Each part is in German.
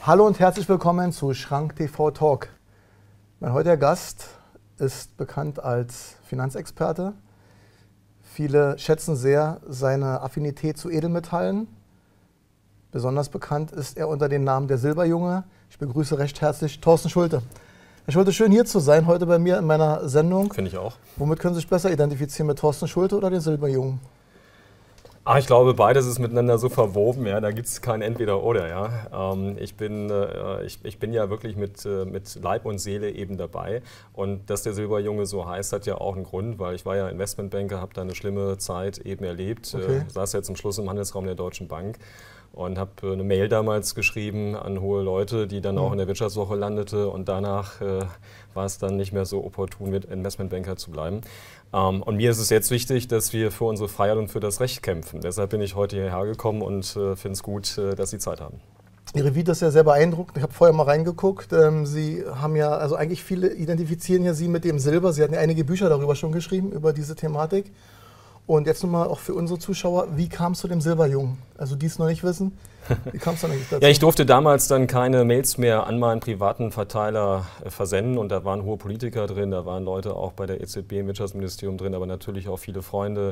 Hallo und herzlich willkommen zu Schrank TV Talk. Mein heutiger Gast ist bekannt als Finanzexperte. Viele schätzen sehr seine Affinität zu Edelmetallen. Besonders bekannt ist er unter dem Namen der Silberjunge. Ich begrüße recht herzlich Thorsten Schulte. Herr Schulte, schön hier zu sein, heute bei mir in meiner Sendung. Finde ich auch. Womit können Sie sich besser identifizieren, mit Thorsten Schulte oder den Silberjungen? Ich glaube, beides ist miteinander so verwoben, ja, da gibt es kein Entweder-Oder. Ja. Ich bin ja wirklich mit Leib und Seele eben dabei. Und dass der Silberjunge so heißt, hat ja auch einen Grund, weil ich war ja Investmentbanker, habe da eine schlimme Zeit eben erlebt, saß ja zum Schluss im Handelsraum der Deutschen Bank. Und habe eine Mail damals geschrieben an hohe Leute, die dann auch in der Wirtschaftswoche landete. Und danach war es dann nicht mehr so opportun, mit Investmentbanker zu bleiben. Und mir ist es jetzt wichtig, dass wir für unsere Freiheit und für das Recht kämpfen. Deshalb bin ich heute hierher gekommen und finde es gut, dass Sie Zeit haben. Ihre Vita ist ja sehr beeindruckend. Ich habe vorher mal reingeguckt. Sie haben ja, also eigentlich viele identifizieren ja Sie mit dem Silber. Sie hatten ja einige Bücher darüber schon geschrieben, über diese Thematik. Und jetzt nochmal auch für unsere Zuschauer, wie kam es zu dem Silberjungen? Also die es noch nicht wissen, wie kam es dann eigentlich dazu? Ja, ich durfte damals dann keine Mails mehr an meinen privaten Verteiler versenden und da waren hohe Politiker drin, da waren Leute auch bei der EZB im Wirtschaftsministerium drin, aber natürlich auch viele Freunde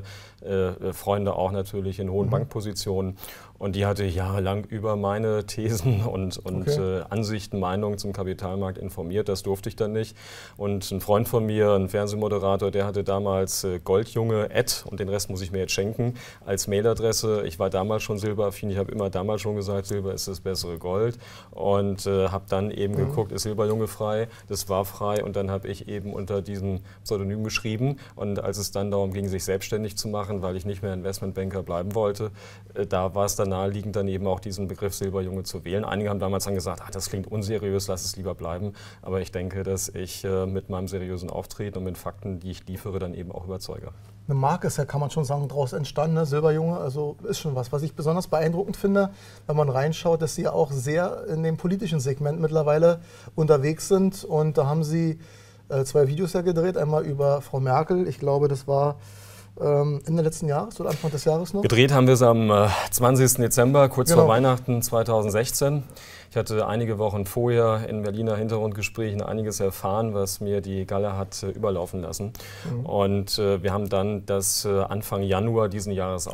auch natürlich in hohen Bankpositionen. Und die hatte jahrelang über meine Thesen und Ansichten, Meinungen zum Kapitalmarkt informiert. Das durfte ich dann nicht. Und ein Freund von mir, ein Fernsehmoderator, der hatte damals Goldjunge@ und den Rest muss ich mir jetzt schenken als Mailadresse. Ich war damals schon silberaffin. Ich habe immer damals schon gesagt, Silber ist das bessere Gold. Und habe dann eben geguckt, ist Silberjunge frei? Das war frei. Und dann habe ich eben unter diesem Pseudonym geschrieben. Und als es dann darum ging, sich selbstständig zu machen, weil ich nicht mehr Investmentbanker bleiben wollte, da war es dann naheliegend, dann eben auch diesen Begriff Silberjunge zu wählen. Einige haben damals dann gesagt, das klingt unseriös, lass es lieber bleiben. Aber ich denke, dass ich mit meinem seriösen Auftreten und mit Fakten, die ich liefere, dann eben auch überzeuge. Eine Marke ist ja, kann man schon sagen, daraus entstanden, ne? Silberjunge, also ist schon was. Was ich besonders beeindruckend finde, wenn man reinschaut, dass Sie ja auch sehr in dem politischen Segment mittlerweile unterwegs sind. Und da haben Sie 2 Videos ja gedreht, einmal über Frau Merkel, ich glaube, das war Ende letzten Jahres oder Anfang des Jahres noch? Gedreht haben wir es am 20. Dezember, kurz vor Weihnachten 2016. Ich hatte einige Wochen vorher in Berliner Hintergrundgesprächen einiges erfahren, was mir die Galle hat überlaufen lassen. Und wir haben dann das Anfang Januar diesen Jahres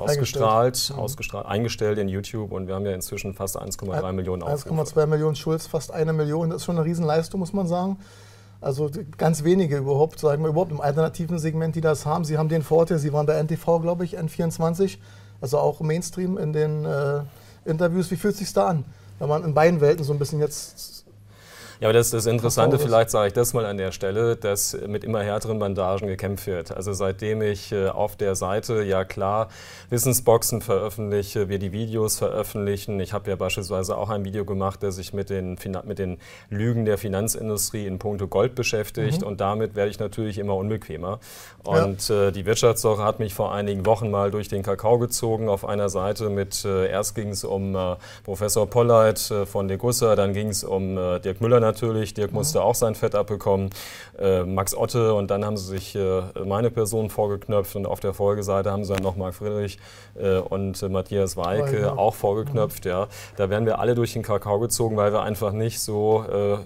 eingestellt in YouTube. Und wir haben ja inzwischen fast 1,3 Millionen Aufrufe. 1,2 Millionen Schulz, fast 1 Million. Das ist schon eine Riesenleistung, muss man sagen. Also ganz wenige überhaupt, sagen wir überhaupt im alternativen Segment, die das haben. Sie haben den Vorteil, Sie waren bei NTV, glaube ich, N24, also auch Mainstream in den Interviews. Wie fühlt es sich da an, wenn man in beiden Welten so ein bisschen jetzt... Ja, aber das ist das Interessante, vielleicht sage ich das mal an der Stelle, dass mit immer härteren Bandagen gekämpft wird. Also seitdem ich auf der Seite, ja klar, Wissensboxen veröffentliche, wir die Videos veröffentlichen. Ich habe ja beispielsweise auch ein Video gemacht, das sich mit den Lügen der Finanzindustrie in puncto Gold beschäftigt und damit werde ich natürlich immer unbequemer. Und die Wirtschaftswoche hat mich vor einigen Wochen mal durch den Kakao gezogen auf einer Seite mit, erst ging es um Professor Polleit von Degussa, dann ging es um Dirk Müller natürlich, Dirk musste auch sein Fett abbekommen, Max Otte und dann haben sie sich meine Person vorgeknöpft und auf der Folgeseite haben sie dann noch Marc Friedrich und Matthias Weike auch vorgeknöpft. Ja. Da werden wir alle durch den Kakao gezogen, weil wir einfach nicht so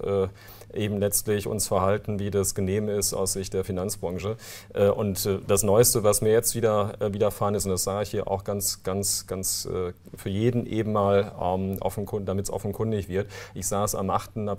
eben letztlich uns verhalten, wie das genehm ist aus Sicht der Finanzbranche. Und das Neueste, was mir jetzt widerfahren ist, und das sage ich hier auch ganz für jeden eben mal damit es offenkundig wird. Ich saß am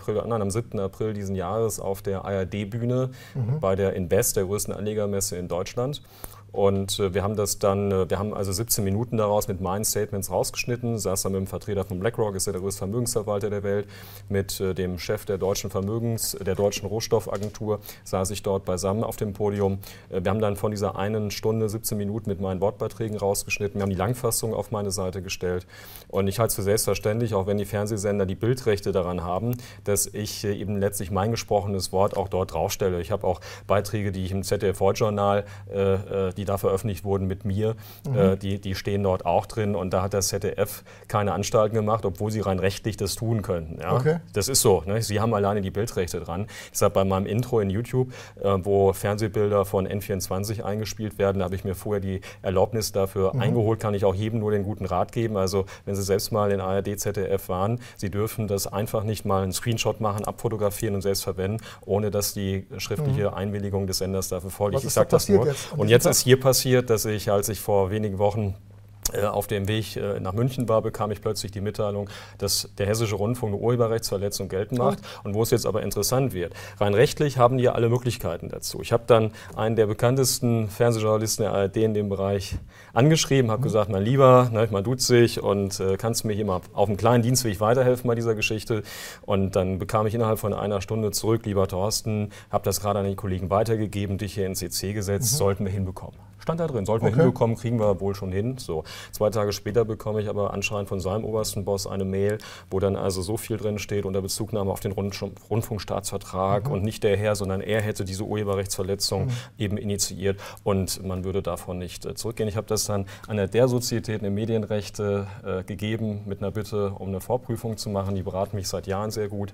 7. April diesen Jahres auf der ARD-Bühne bei der Invest, der größten Anlegermesse in Deutschland. Und wir haben also 17 Minuten daraus mit meinen Statements rausgeschnitten, saß dann mit dem Vertreter von BlackRock, ist ja der größte Vermögensverwalter der Welt, mit dem Chef der deutschen deutschen Rohstoffagentur, saß ich dort beisammen auf dem Podium. Wir haben dann von dieser 1 Stunde, 17 Minuten mit meinen Wortbeiträgen rausgeschnitten, wir haben die Langfassung auf meine Seite gestellt und ich halte es für selbstverständlich, auch wenn die Fernsehsender die Bildrechte daran haben, dass ich eben letztlich mein gesprochenes Wort auch dort draufstelle. Ich habe auch Beiträge, die ich im ZDF-Journal die da veröffentlicht wurden mit mir, die stehen dort auch drin. Und da hat das ZDF keine Anstalten gemacht, obwohl sie rein rechtlich das tun könnten. Ja? Okay. Das ist so. Ne? Sie haben alleine die Bildrechte dran. Deshalb bei meinem Intro in YouTube, wo Fernsehbilder von N24 eingespielt werden, habe ich mir vorher die Erlaubnis dafür eingeholt. Kann ich auch jedem nur den guten Rat geben. Also wenn Sie selbst mal in ARD, ZDF waren, Sie dürfen das einfach nicht mal einen Screenshot machen, abfotografieren und selbst verwenden, ohne dass die schriftliche Einwilligung des Senders dafür vorliegt. Ich sage das nur. Und jetzt ist hier passiert, dass ich, als ich vor wenigen Wochen auf dem Weg nach München war, bekam ich plötzlich die Mitteilung, dass der Hessische Rundfunk eine Urheberrechtsverletzung geltend macht. Und wo es jetzt aber interessant wird, rein rechtlich haben die ja alle Möglichkeiten dazu. Ich habe dann einen der bekanntesten Fernsehjournalisten der ARD in dem Bereich angeschrieben, habe gesagt, mein Lieber, man duzt sich und kannst mir hier mal auf einem kleinen Dienstweg weiterhelfen bei dieser Geschichte. Und dann bekam ich innerhalb von einer Stunde zurück, lieber Thorsten, habe das gerade an die Kollegen weitergegeben, dich hier in CC gesetzt, sollten wir hinbekommen. Stand da drin, sollten wir hinbekommen, kriegen wir wohl schon hin. So. 2 Tage später bekomme ich aber anscheinend von seinem obersten Boss eine Mail, wo dann also so viel drin steht unter Bezugnahme auf den Rundfunkstaatsvertrag und nicht der Herr, sondern er hätte diese Urheberrechtsverletzung eben initiiert und man würde davon nicht zurückgehen. Ich habe das dann an der Sozietät im Medienrecht gegeben mit einer Bitte um eine Vorprüfung zu machen. Die beraten mich seit Jahren sehr gut.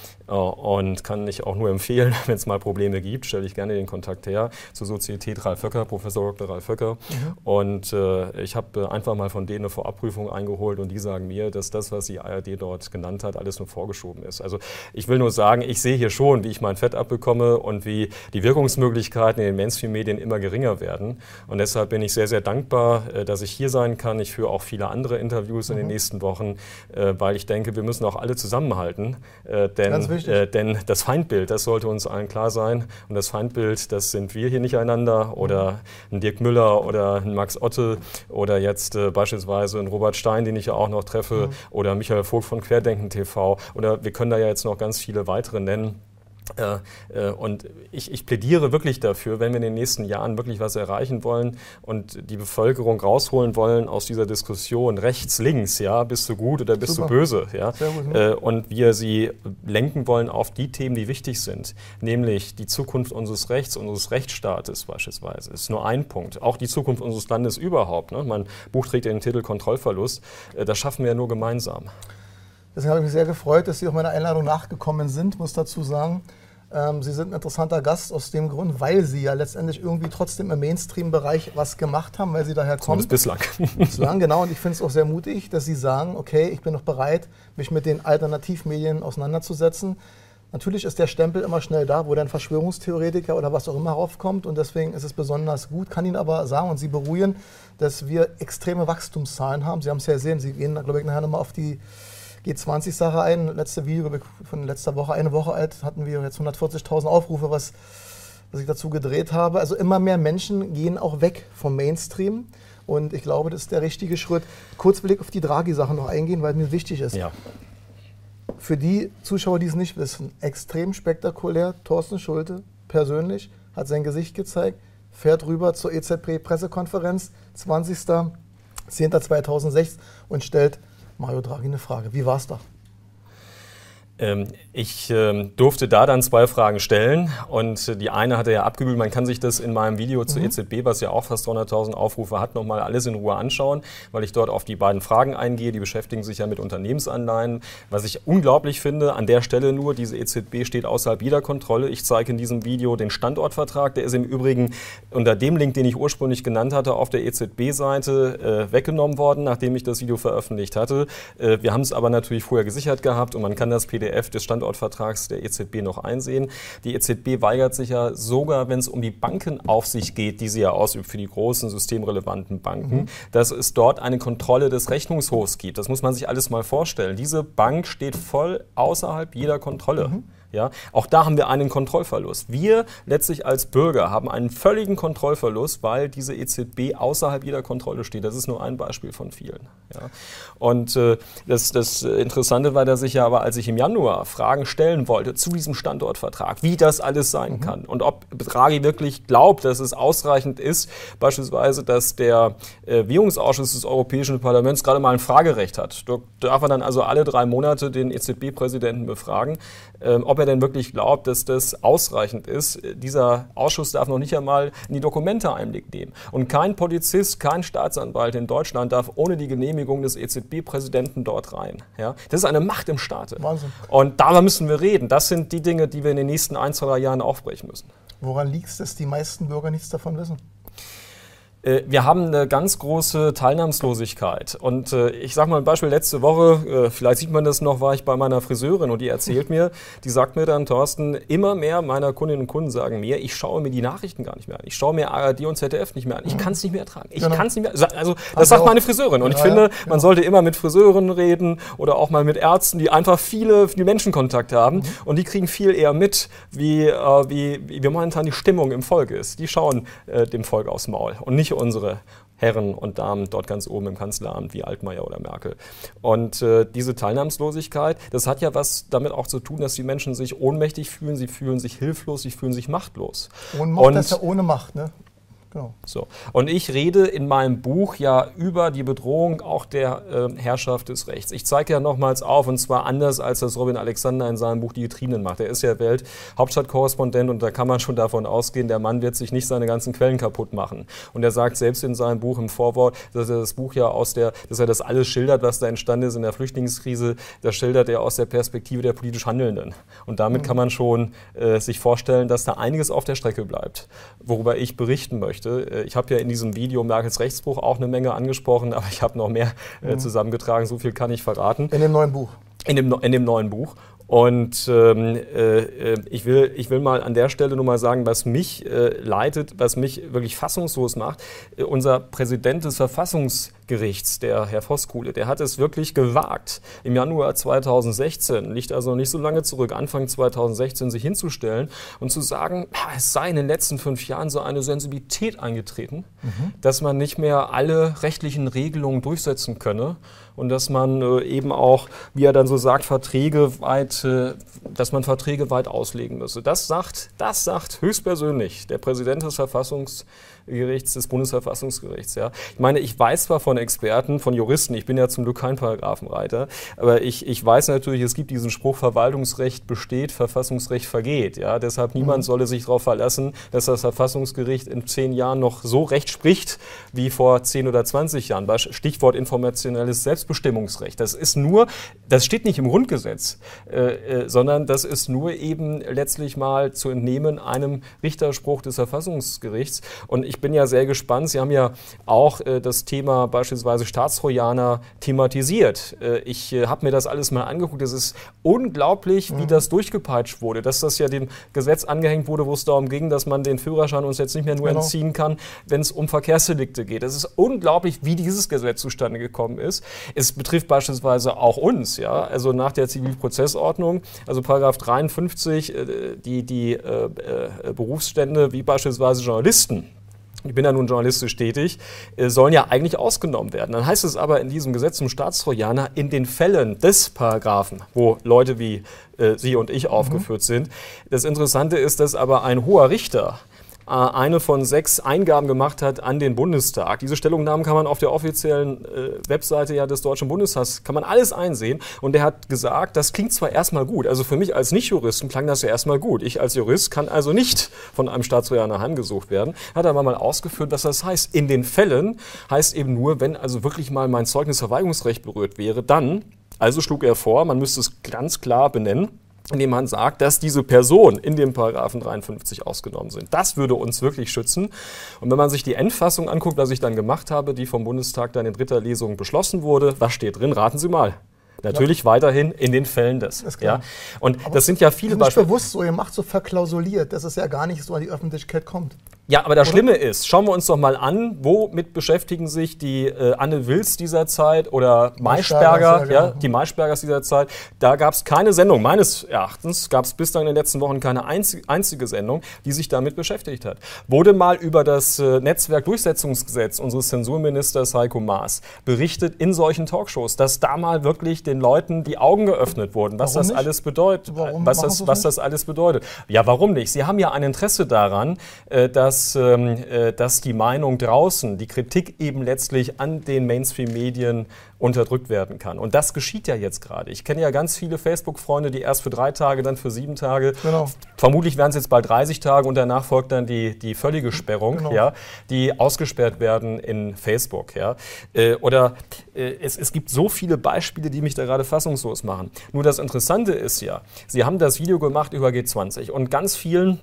Und kann ich auch nur empfehlen, wenn es mal Probleme gibt, stelle ich gerne den Kontakt her zur Sozietät Ralf Höcker, Professor Dr. Ralf Höcker. Und ich habe einfach mal von denen eine Vorabprüfung eingeholt und die sagen mir, dass das, was die ARD dort genannt hat, alles nur vorgeschoben ist. Also ich will nur sagen, ich sehe hier schon, wie ich mein Fett abbekomme und wie die Wirkungsmöglichkeiten in den Mainstream-Medien immer geringer werden. Und deshalb bin ich sehr, sehr dankbar, dass ich hier sein kann. Ich führe auch viele andere Interviews in den nächsten Wochen, weil ich denke, wir müssen auch alle zusammenhalten, denn das Feindbild, das sollte uns allen klar sein. Und das Feindbild, das sind wir hier nicht einander oder ein Dirk Müller oder ein Max Otte oder jetzt beispielsweise ein Robert Stein, den ich ja auch noch treffe, oder Michael Vogt von Querdenken TV. Oder wir können da ja jetzt noch ganz viele weitere nennen. Und ich plädiere wirklich dafür, wenn wir in den nächsten Jahren wirklich was erreichen wollen und die Bevölkerung rausholen wollen aus dieser Diskussion rechts, links, ja, bist du gut oder bist du böse, ja, und wir sie lenken wollen auf die Themen, die wichtig sind, nämlich die Zukunft unseres Rechts, unseres Rechtsstaates beispielsweise, ist nur ein Punkt. Auch die Zukunft unseres Landes überhaupt. Ne? Mein Buch trägt den Titel Kontrollverlust. Das schaffen wir ja nur gemeinsam. Deswegen habe ich mich sehr gefreut, dass Sie auch meiner Einladung nachgekommen sind, muss dazu sagen. Sie sind ein interessanter Gast aus dem Grund, weil Sie ja letztendlich irgendwie trotzdem im Mainstream-Bereich was gemacht haben, weil Sie daher kommen. Bislang. Bislang, genau. Und ich finde es auch sehr mutig, dass Sie sagen, okay, ich bin noch bereit, mich mit den Alternativmedien auseinanderzusetzen. Natürlich ist der Stempel immer schnell da, wo dann Verschwörungstheoretiker oder was auch immer raufkommt. Und deswegen ist es besonders gut. Kann Ihnen aber sagen und Sie beruhigen, dass wir extreme Wachstumszahlen haben. Sie haben es ja gesehen, Sie gehen, glaube ich, nachher nochmal auf die G20-Sache ein. Letzte Video von letzter Woche, eine Woche alt, hatten wir jetzt 140.000 Aufrufe, was ich dazu gedreht habe. Also immer mehr Menschen gehen auch weg vom Mainstream. Und ich glaube, das ist der richtige Schritt. Kurz will ich auf die Draghi-Sache noch eingehen, weil mir wichtig ist. Ja. Für die Zuschauer, die es nicht wissen, extrem spektakulär. Thorsten Schulte persönlich hat sein Gesicht gezeigt, fährt rüber zur EZB-Pressekonferenz, 20.10.2006 und stellt Mario Draghi eine Frage. Wie war es da? Ich durfte da dann 2 Fragen stellen und die eine hat er ja abgebügelt. Man kann sich das in meinem Video zur EZB, was ja auch fast 300.000 Aufrufe hat, nochmal alles in Ruhe anschauen, weil ich dort auf die beiden Fragen eingehe. Die beschäftigen sich ja mit Unternehmensanleihen. Was ich unglaublich finde, an der Stelle nur, diese EZB steht außerhalb jeder Kontrolle. Ich zeige in diesem Video den Standortvertrag. Der ist im Übrigen unter dem Link, den ich ursprünglich genannt hatte, auf der EZB-Seite weggenommen worden, nachdem ich das Video veröffentlicht hatte. Wir haben es aber natürlich vorher gesichert gehabt und man kann das PDF des Standortvertrags der EZB noch einsehen. Die EZB weigert sich ja sogar, wenn es um die Bankenaufsicht geht, die sie ja ausübt für die großen systemrelevanten Banken, dass es dort eine Kontrolle des Rechnungshofs gibt. Das muss man sich alles mal vorstellen. Diese Bank steht voll außerhalb jeder Kontrolle. Ja, auch da haben wir einen Kontrollverlust. Wir letztlich als Bürger haben einen völligen Kontrollverlust, weil diese EZB außerhalb jeder Kontrolle steht. Das ist nur ein Beispiel von vielen. Ja. Und das Interessante war, dass ich ja aber, als ich im Januar Fragen stellen wollte zu diesem Standortvertrag, wie das alles sein kann und ob Draghi wirklich glaubt, dass es ausreichend ist, beispielsweise, dass der Währungsausschuss des Europäischen Parlaments gerade mal ein Fragerecht hat. Da darf er dann also alle 3 Monate den EZB-Präsidenten befragen, ob ob er denn wirklich glaubt, dass das ausreichend ist. Dieser Ausschuss darf noch nicht einmal in die Dokumente Einblick nehmen. Und kein Polizist, kein Staatsanwalt in Deutschland darf ohne die Genehmigung des EZB-Präsidenten dort rein. Ja? Das ist eine Macht im Staate. Wahnsinn. Und darüber müssen wir reden. Das sind die Dinge, die wir in den nächsten 1, 2, 3 Jahren aufbrechen müssen. Woran liegt es, dass die meisten Bürger nichts davon wissen? Wir haben eine ganz große Teilnahmslosigkeit. Und ich sage mal ein Beispiel, letzte Woche, vielleicht sieht man das noch, war ich bei meiner Friseurin und die erzählt mir, die sagt mir dann, Thorsten, immer mehr meiner Kundinnen und Kunden sagen mir, ich schaue mir die Nachrichten gar nicht mehr an. Ich schaue mir ARD und ZDF nicht mehr an. Ich kann es nicht mehr ertragen. Ich kann es nicht mehr. Also das sagt meine Friseurin. Und ich finde, man sollte immer mit Friseurinnen reden oder auch mal mit Ärzten, die einfach viel Menschenkontakt haben. Und die kriegen viel eher mit, wie momentan die Stimmung im Volk ist. Die schauen dem Volk aufs Maul und nicht unsere Herren und Damen dort ganz oben im Kanzleramt wie Altmaier oder Merkel. Und diese Teilnahmslosigkeit, das hat ja was damit auch zu tun, dass die Menschen sich ohnmächtig fühlen, sie fühlen sich hilflos, sie fühlen sich machtlos. Ohnmacht ist ja ohne Macht, ne? Genau. So. Und ich rede in meinem Buch ja über die Bedrohung auch der Herrschaft des Rechts. Ich zeige ja nochmals auf, und zwar anders, als das Robin Alexander in seinem Buch Die Getriebenen macht. Er ist ja Welthauptstadtkorrespondent und da kann man schon davon ausgehen, der Mann wird sich nicht seine ganzen Quellen kaputt machen. Und er sagt selbst in seinem Buch im Vorwort, dass er das Buch ja dass er das alles schildert, was da entstanden ist in der Flüchtlingskrise, das schildert er aus der Perspektive der politisch Handelnden. Und damit kann man schon sich vorstellen, dass da einiges auf der Strecke bleibt, worüber ich berichten möchte. Ich habe ja in diesem Video Merkels Rechtsbruch auch eine Menge angesprochen, aber ich habe noch mehr zusammengetragen, so viel kann ich verraten. In dem neuen Buch. In dem neuen Buch. Und ich will mal an der Stelle nur mal sagen, was mich leitet, was mich wirklich fassungslos macht. Unser Präsident des Verfassungsgerichts, der Herr Voskuhle, der hat es wirklich gewagt, im Januar 2016, liegt also nicht so lange zurück, Anfang 2016, sich hinzustellen und zu sagen, es sei in den letzten 5 Jahren so eine Sensibilität eingetreten, dass man nicht mehr alle rechtlichen Regelungen durchsetzen könne und dass man eben auch, wie er dann so sagt, dass man Verträge weit auslegen müsse. Das sagt höchstpersönlich der Präsident des Verfassungsgerichts, des Bundesverfassungsgerichts. Ja. Ich meine, ich weiß zwar von Experten, von Juristen, ich bin ja zum Glück kein Paragraphenreiter, aber ich weiß natürlich, es gibt diesen Spruch, Verwaltungsrecht besteht, Verfassungsrecht vergeht. Ja. Deshalb niemand solle sich darauf verlassen, dass das Verfassungsgericht in 10 Jahren noch so Recht spricht wie vor 10 oder 20 Jahren. Stichwort informationelles Selbstbestimmungsrecht. Das steht nicht im Grundgesetz, sondern das ist nur eben letztlich mal zu entnehmen einem Richterspruch des Verfassungsgerichts. Und ich bin ja sehr gespannt. Sie haben ja auch das Thema beispielsweise Staatstrojaner thematisiert. Ich habe mir das alles mal angeguckt. Es ist unglaublich, wie das durchgepeitscht wurde. Dass das ja dem Gesetz angehängt wurde, wo es darum ging, dass man den Führerschein uns jetzt nicht mehr nur entziehen kann, wenn es um Verkehrsdelikte geht. Es ist unglaublich, wie dieses Gesetz zustande gekommen ist. Es betrifft beispielsweise auch uns, ja, also nach der Zivilprozessordnung, also Paragraph 53, die Berufsstände wie beispielsweise Journalisten, ich bin ja nun journalistisch tätig, sollen ja eigentlich ausgenommen werden. Dann heißt es aber in diesem Gesetz zum Staatstrojaner, in den Fällen des Paragraphen, wo Leute wie Sie und ich aufgeführt sind. Das Interessante ist, dass aber ein hoher Richter eine von 6 Eingaben gemacht hat an den Bundestag. Diese Stellungnahmen kann man auf der offiziellen Webseite ja des Deutschen Bundestags, kann man alles einsehen. Und der hat gesagt, das klingt zwar erstmal gut, also für mich als Nicht-Juristen klang das ja erstmal gut. Ich als Jurist kann also nicht von einem Staatstrojaner heimgesucht werden. Hat aber mal ausgeführt, was das heißt. In den Fällen heißt eben nur, wenn also wirklich mal mein Zeugnisverweigerungsrecht berührt wäre, dann, also schlug er vor, man müsste es ganz klar benennen, indem man sagt, dass diese Personen in dem Paragraphen 53 ausgenommen sind. Das würde uns wirklich schützen. Und wenn man sich die Endfassung anguckt, was ich dann gemacht habe, die vom Bundestag dann in 3. Lesung beschlossen wurde, was steht drin? Raten Sie mal. Natürlich weiterhin in den Fällen des. Ja. Und aber das sind ja viele Beispiele. Nicht bewusst so, ihr macht so verklausuliert, dass es ja gar nicht so an die Öffentlichkeit kommt. Ja, aber das Schlimme ist, schauen wir uns doch mal an, womit beschäftigen sich die Anne Wills dieser Zeit oder Maischberger, ja, die Maischbergers dieser Zeit. Da gab es keine Sendung, meines Erachtens gab es bislang in den letzten Wochen keine einzige Sendung, die sich damit beschäftigt hat. Wurde mal über das Netzwerkdurchsetzungsgesetz unseres Zensurministers Heiko Maas berichtet in solchen Talkshows, dass da mal wirklich den Leuten die Augen geöffnet wurden, was das alles bedeutet. Was das alles bedeutet. Ja, warum nicht? Sie haben ja ein Interesse daran, dass dass die Meinung draußen, die Kritik eben letztlich an den Mainstream-Medien unterdrückt werden kann. Und das geschieht ja jetzt gerade. Ich kenne ja ganz viele Facebook-Freunde, die erst für 3 Tage, dann für 7 Tage, vermutlich werden es jetzt bald 30 Tage und danach folgt dann die völlige Sperrung, ja, die ausgesperrt werden in Facebook. Ja. Es gibt so viele Beispiele, die mich da gerade fassungslos machen. Nur das Interessante ist ja, Sie haben das Video gemacht über G20 und ganz vielen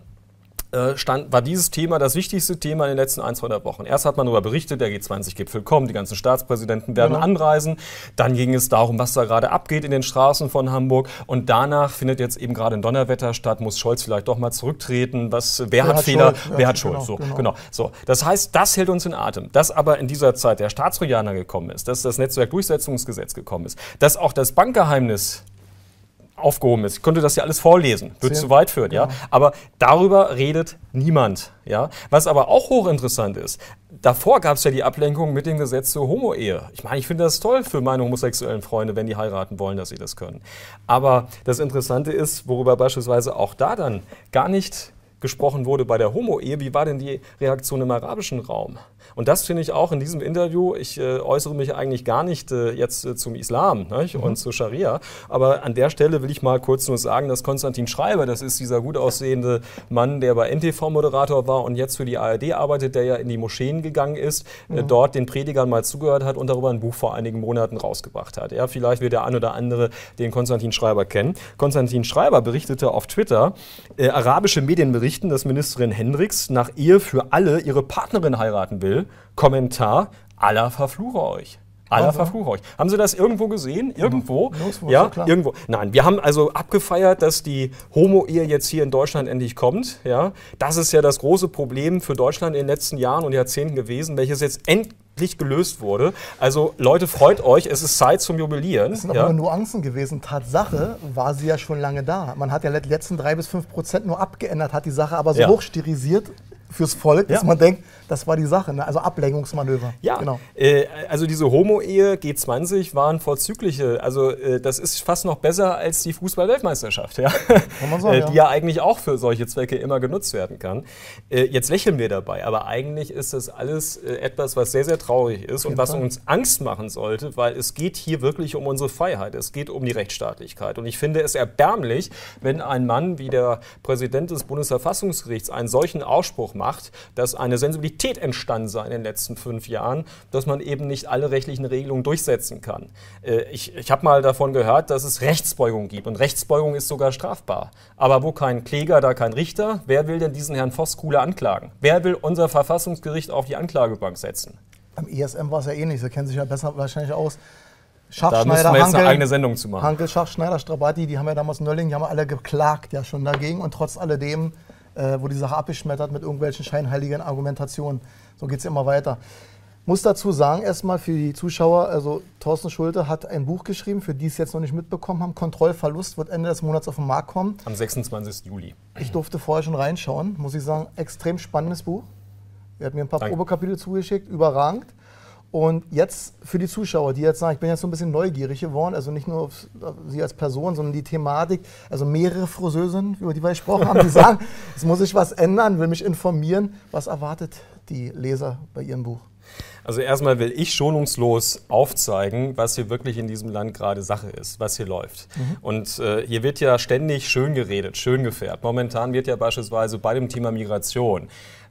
war dieses Thema das wichtigste Thema in den letzten 1-2 Wochen. Erst hat man darüber berichtet, der G20-Gipfel kommt, die ganzen Staatspräsidenten werden anreisen. Dann ging es darum, was da gerade abgeht in den Straßen von Hamburg. Und danach findet jetzt eben gerade ein Donnerwetter statt, muss Scholz vielleicht doch mal zurücktreten. Wer hat Fehler, wer hat Schuld? So. Das heißt, das hält uns in Atem. Dass aber in dieser Zeit der Staatstrojaner gekommen ist, dass das Netzwerkdurchsetzungsgesetz gekommen ist, dass auch das Bankgeheimnis aufgehoben ist. Ich konnte das ja alles vorlesen, würde zu weit führen, ja. Aber darüber redet niemand, ja. Was aber auch hochinteressant ist, davor gab es ja die Ablenkung mit dem Gesetz zur Homo-Ehe. Ich meine, ich finde das toll für meine homosexuellen Freunde, wenn die heiraten wollen, dass sie das können. Aber das Interessante ist, worüber beispielsweise auch da dann gar nicht gesprochen wurde bei der Homo-Ehe, wie war denn die Reaktion im arabischen Raum? Und das finde ich auch in diesem Interview, ich äußere mich eigentlich gar nicht jetzt zum Islam und zur Scharia, aber an der Stelle will ich mal kurz nur sagen, dass Konstantin Schreiber, das ist dieser gut aussehende Mann, der bei NTV-Moderator war und jetzt für die ARD arbeitet, der ja in die Moscheen gegangen ist, dort den Predigern mal zugehört hat und darüber ein Buch vor einigen Monaten rausgebracht hat. Ja, vielleicht wird der ein oder andere den Konstantin Schreiber kennen. Konstantin Schreiber berichtete auf Twitter, arabische Medien berichten, dass Ministerin Hendricks nach Ehe für alle ihre Partnerin heiraten will. Kommentar, Allah verfluche euch. Allah verfluche euch. Haben Sie das irgendwo gesehen? Irgendwo? Ja, irgendwo. Nein, wir haben also abgefeiert, dass die Homo-Ehe jetzt hier in Deutschland endlich kommt. Ja, das ist ja das große Problem für Deutschland in den letzten Jahren und Jahrzehnten gewesen, welches jetzt endlich gelöst wurde. Also Leute, freut euch, es ist Zeit zum Jubilieren. Das sind aber nur Nuancen gewesen. Tatsache war sie ja schon lange da. Man hat ja die letzten 3-5% nur abgeändert, hat die Sache aber so hochstilisiert fürs Volk, dass man denkt, das war die Sache, ne? Also Ablenkungsmanöver. Ja, genau. Also diese Homo-Ehe G20 waren vorzügliche, also das ist fast noch besser als die Fußball-Weltmeisterschaft, ja? Kann man sagen, die ja eigentlich auch für solche Zwecke immer genutzt werden kann. Jetzt lächeln wir dabei, aber eigentlich ist das alles etwas, was sehr, sehr traurig ist und was uns Angst machen sollte, weil es geht hier wirklich um unsere Freiheit, es geht um die Rechtsstaatlichkeit. Und ich finde es erbärmlich, wenn ein Mann wie der Präsident des Bundesverfassungsgerichts einen solchen Ausspruch macht, dass eine Sensibilität entstanden sei in den letzten 5 Jahren, dass man eben nicht alle rechtlichen Regelungen durchsetzen kann. Ich habe mal davon gehört, dass es Rechtsbeugung gibt und Rechtsbeugung ist sogar strafbar. Aber wo kein Kläger, da kein Richter, wer will denn diesen Herrn Voskuhle anklagen? Wer will unser Verfassungsgericht auf die Anklagebank setzen? Beim ESM war es ja ähnlich, Sie kennen sich ja besser wahrscheinlich aus. Da müssen wir jetzt eine eigene Sendung zu machen. Hankel, Schachschneider, Strabati, die haben ja damals Nölling, die haben alle geklagt ja schon dagegen und trotz alledem wurde die Sache abgeschmettert mit irgendwelchen scheinheiligen Argumentationen. So geht es immer weiter. Muss dazu sagen, erstmal für die Zuschauer, also Thorsten Schulte hat ein Buch geschrieben, für die es jetzt noch nicht mitbekommen haben. Kontrollverlust wird Ende des Monats auf den Markt kommen. Am 26. Juli. Ich durfte vorher schon reinschauen, muss ich sagen. Extrem spannendes Buch. Er hat mir ein paar Probekapitel zugeschickt, überragend. Und jetzt für die Zuschauer, die jetzt sagen, ich bin jetzt so ein bisschen neugierig geworden, also nicht nur auf Sie als Person, sondern die Thematik, also mehrere Friseusen, über die wir gesprochen haben, die sagen, es muss sich was ändern, will mich informieren. Was erwartet die Leser bei Ihrem Buch? Also erstmal will ich schonungslos aufzeigen, was hier wirklich in diesem Land gerade Sache ist, was hier läuft. Und hier wird ja ständig schön geredet, schön gefärbt. Momentan wird ja beispielsweise bei dem Thema Migration,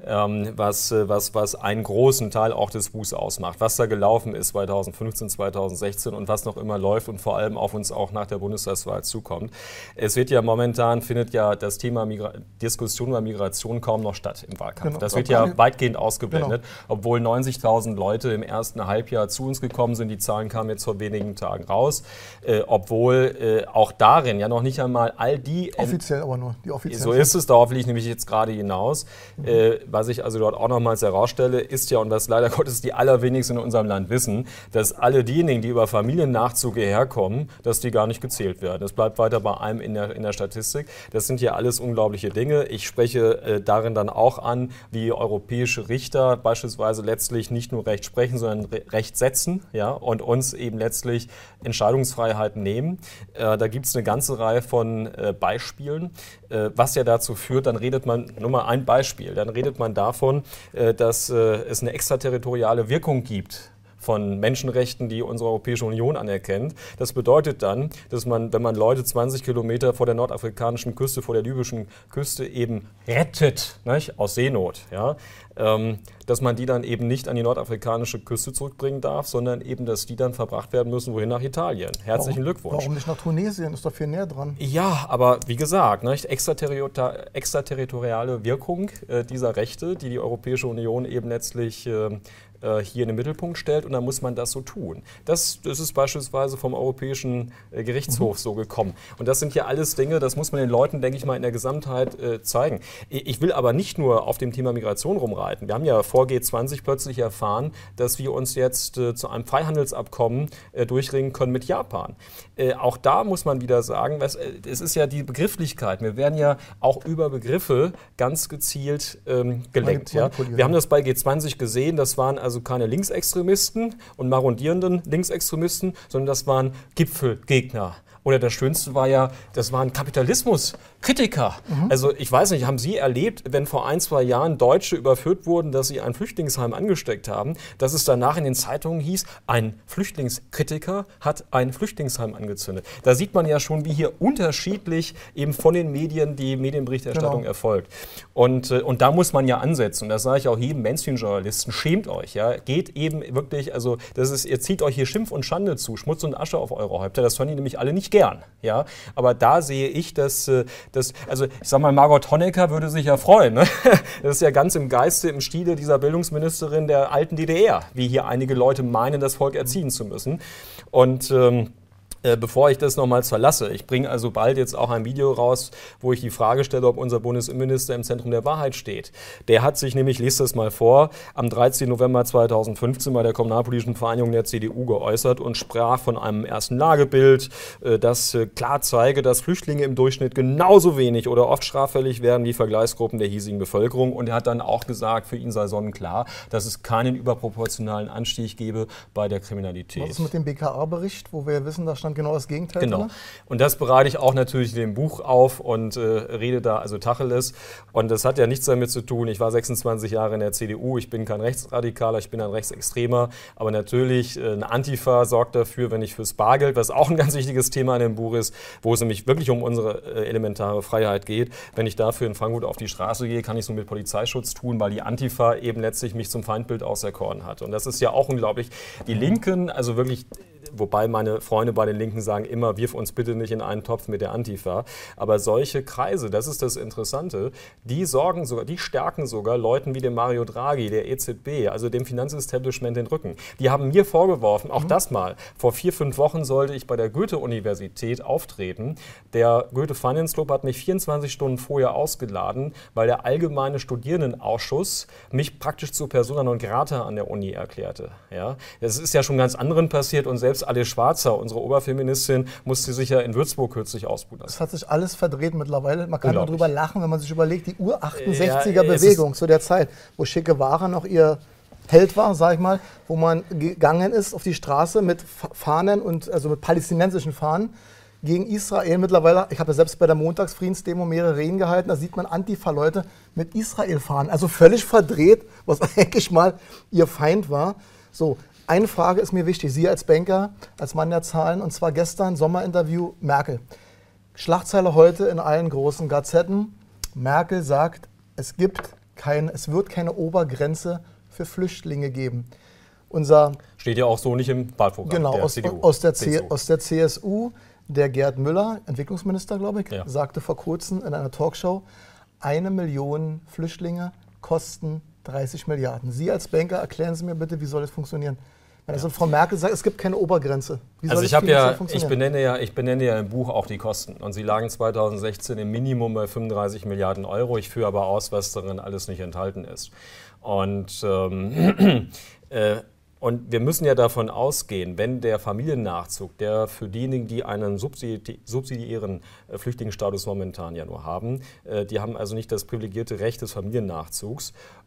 was einen großen Teil auch des Buchs ausmacht, was da gelaufen ist 2015, 2016 und was noch immer läuft und vor allem auf uns auch nach der Bundestagswahl zukommt. Es wird ja momentan, findet ja das Thema Diskussion über Migration kaum noch statt im Wahlkampf. Genau, das wird ja weitgehend ausgeblendet, obwohl 90.000 Leute im ersten Halbjahr zu uns gekommen sind. Die Zahlen kamen jetzt vor wenigen Tagen raus, obwohl auch darin ja noch nicht einmal all die... Offiziell aber nur, die offiziellen. So ist es, darauf will ich nämlich jetzt gerade hinaus. Was ich also dort auch nochmals herausstelle, ist ja, und was leider Gottes die allerwenigsten in unserem Land wissen, dass alle diejenigen, die über Familiennachzug hierher kommen, dass die gar nicht gezählt werden. Das bleibt weiter bei einem in der Statistik. Das sind ja alles unglaubliche Dinge. Ich spreche darin dann auch an, wie europäische Richter beispielsweise letztlich nicht nur Recht sprechen, sondern Recht setzen, ja, und uns eben letztlich Entscheidungsfreiheit nehmen. Da gibt es eine ganze Reihe von Beispielen, was ja dazu führt, dann redet man, nur mal ein Beispiel, dann redet man man davon, dass es eine extraterritoriale Wirkung gibt von Menschenrechten, die unsere Europäische Union anerkennt. Das bedeutet dann, dass man, wenn man Leute 20 Kilometer vor der nordafrikanischen Küste, vor der libyschen Küste eben rettet, nicht, aus Seenot, ja, dass man die dann eben nicht an die nordafrikanische Küste zurückbringen darf, sondern eben, dass die dann verbracht werden müssen, wohin, nach Italien. Herzlichen Glückwunsch. Warum nicht nach Tunesien? Ist doch viel näher dran. Ja, aber wie gesagt, nicht, extraterritoriale Wirkung dieser Rechte, die die Europäische Union eben letztlich hier in den Mittelpunkt stellt, und dann muss man das so tun. Das ist beispielsweise vom Europäischen Gerichtshof so gekommen. Und das sind ja alles Dinge, das muss man den Leuten, denke ich mal, in der Gesamtheit zeigen. Ich will aber nicht nur auf dem Thema Migration rumreiten. Wir haben ja vor G20 plötzlich erfahren, dass wir uns jetzt zu einem Freihandelsabkommen durchringen können mit Japan. Auch da muss man wieder sagen, es ist ja die Begrifflichkeit. Wir werden ja auch über Begriffe ganz gezielt gelenkt. Ja? Wir haben das bei G20 gesehen, das waren also keine Linksextremisten und marodierenden Linksextremisten, sondern das waren Gipfelgegner. Oder das Schönste war ja, das waren Kapitalismuskritiker. Also ich weiß nicht, haben Sie erlebt, wenn vor 1-2 Jahren Deutsche überführt wurden, dass sie ein Flüchtlingsheim angesteckt haben, dass es danach in den Zeitungen hieß, ein Flüchtlingskritiker hat ein Flüchtlingsheim angezündet. Da sieht man ja schon, wie hier unterschiedlich eben von den Medien die Medienberichterstattung erfolgt. Und da muss man ja ansetzen. Und das sage ich auch jedem Mainstream-Journalisten, schämt euch. Ja? Geht eben wirklich, also ihr zieht euch hier Schimpf und Schande zu, Schmutz und Asche auf eure Häupter. Das hören die nämlich alle nicht gern, ja, aber da sehe ich, also ich sag mal, Margot Honecker würde sich ja freuen, ne? Das ist ja ganz im Geiste, im Stile dieser Bildungsministerin der alten DDR, wie hier einige Leute meinen, das Volk erziehen zu müssen. Und bevor ich das nochmals verlasse, ich bringe also bald jetzt auch ein Video raus, wo ich die Frage stelle, ob unser Bundesinnenminister im Zentrum der Wahrheit steht. Der hat sich nämlich, lest das mal vor, am 13. November 2015 bei der Kommunalpolitischen Vereinigung der CDU geäußert und sprach von einem ersten Lagebild, das klar zeige, dass Flüchtlinge im Durchschnitt genauso wenig oder oft straffällig werden wie Vergleichsgruppen der hiesigen Bevölkerung. Und er hat dann auch gesagt, für ihn sei sonnenklar, dass es keinen überproportionalen Anstieg gebe bei der Kriminalität. Was ist mit dem BKA-Bericht, wo wir wissen, da stand genau das Gegenteil. Genau. Drin? Und das bereite ich auch natürlich in dem Buch auf und rede da also Tacheles. Und das hat ja nichts damit zu tun, ich war 26 Jahre in der CDU, ich bin kein Rechtsradikaler, ich bin ein Rechtsextremer. Aber natürlich, eine Antifa sorgt dafür, wenn ich fürs Bargeld, was auch ein ganz wichtiges Thema in dem Buch ist, wo es nämlich wirklich um unsere elementare Freiheit geht, wenn ich dafür in Frankfurt auf die Straße gehe, kann ich so mit Polizeischutz tun, weil die Antifa eben letztlich mich zum Feindbild auserkoren hat. Und das ist ja auch unglaublich. Die Linken, also wirklich, wobei meine Freunde bei den Linken sagen immer, wirf uns bitte nicht in einen Topf mit der Antifa. Aber solche Kreise, das ist das Interessante, die stärken sogar Leuten wie dem Mario Draghi, der EZB, also dem Finanzestablishment den Rücken. Die haben mir vorgeworfen, auch das mal, vor 4-5 Wochen sollte ich bei der Goethe-Universität auftreten. Der Goethe Finance Club hat mich 24 Stunden vorher ausgeladen, weil der Allgemeine Studierendenausschuss mich praktisch zur Persona non grata an der Uni erklärte. Ja? Das ist ja schon ganz anderen passiert und selbst Alice Schwarzer, unsere Oberfeministin, musste sich ja in Würzburg kürzlich ausruhen lassen. Das hat sich alles verdreht mittlerweile. Man kann nur drüber lachen, wenn man sich überlegt, die Ur-68er-Bewegung zu der Zeit, wo Che Guevara noch ihr Held war, sag ich mal, wo man gegangen ist auf die Straße mit Fahnen und also mit palästinensischen Fahnen gegen Israel. Mittlerweile, ich habe ja selbst bei der Montagsfriedensdemo mehrere Reden gehalten, da sieht man Antifa-Leute mit Israel-Fahnen, also völlig verdreht, was eigentlich mal ihr Feind war. So, eine Frage ist mir wichtig, Sie als Banker, als Mann der Zahlen, und zwar gestern Sommerinterview Merkel. Schlagzeile heute in allen großen Gazetten. Merkel sagt, es wird keine Obergrenze für Flüchtlinge geben. Steht ja auch so nicht im Wahlprogramm der CDU. Aus der CSU, der Gerd Müller, Entwicklungsminister, glaube ich, sagte vor kurzem in einer Talkshow, 1 Million Flüchtlinge kosten 30 Milliarden. Sie als Banker, erklären Sie mir bitte, wie soll das funktionieren? Wenn also Frau Merkel sagt, es gibt keine Obergrenze. Wie soll das funktionieren? Ich benenne ja im Buch auch die Kosten. Und sie lagen 2016 im Minimum bei 35 Milliarden Euro. Ich führe aber aus, was darin alles nicht enthalten ist. Und wir müssen ja davon ausgehen, wenn der Familiennachzug, der für diejenigen, die einen subsidiären Flüchtlingsstatus momentan ja nur haben, die haben also nicht das privilegierte Recht des Familiennachzugs.